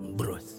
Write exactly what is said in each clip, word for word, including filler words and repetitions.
Брось.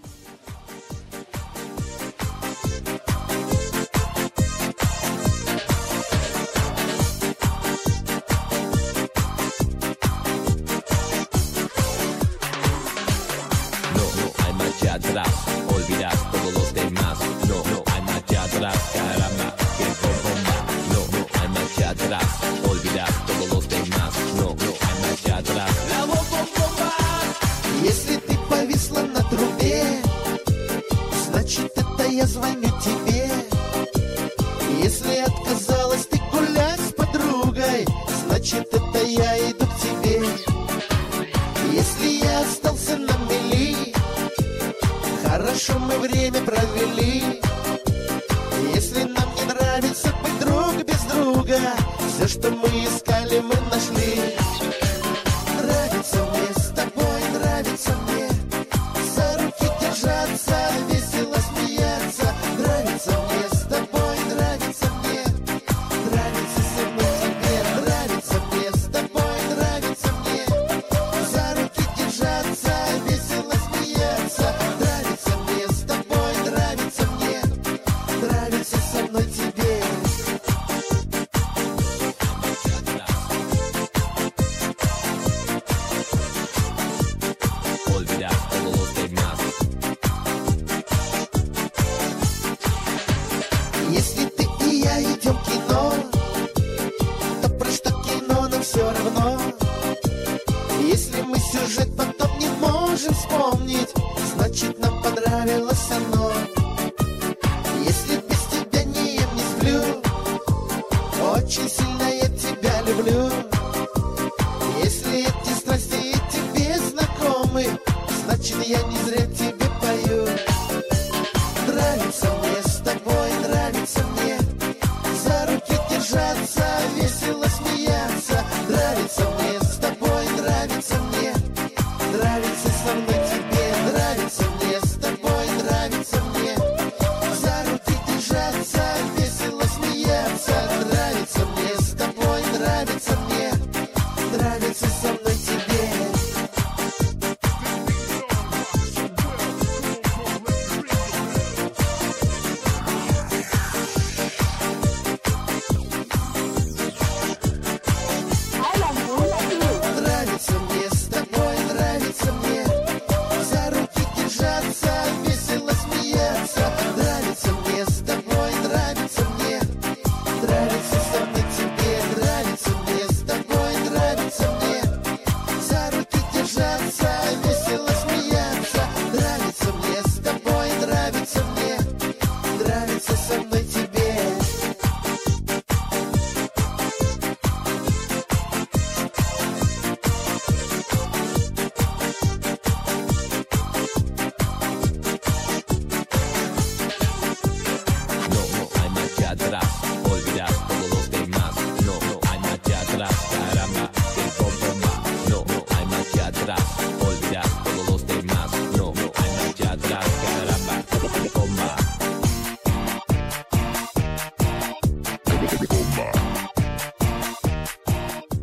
No, no hay marcha atrás, olvidar todos los demás. No, no hay marcha atrás, caramba, que bomba. No, no hay marcha atrás, olvidar todos los demás. No, no hay marcha atrás. La bomba. Если ты повисла на трубе, значит, это я звоню тебе. Если отказалась ты гулять с подругой, значит, это я иду к тебе. Если я остался на мели, хорошо мы время провели. Если нам не нравится быть друг без друга, все, что мы искали, мы нашли. Нравится мне с тобой, нравится мне за руки держаться, весело смеяться. Нравится мне с тобой, нравится мне, нравится со мной тебе. Нравится мне с тобой, нравится мне за руки держаться, весело смеяться. Нравится мне с тобой, нравится мне, нравится со мной тебе. Olvidar todos los demás. Если ты и я идем в кино, то про что кино нам все равно. Если мы сюжет потом не можем вспомнить, значит, нам понравилось оно. Если без тебя не ем, не сплю, очень сильно я тебя люблю. Если эти страсти тебе знакомы, значит, я не зря тебе пою. Нравится мне с тобой, нравится мне за руки держаться, весело смеяться. Нравится мне с тобой, нравится мне, нравится со мной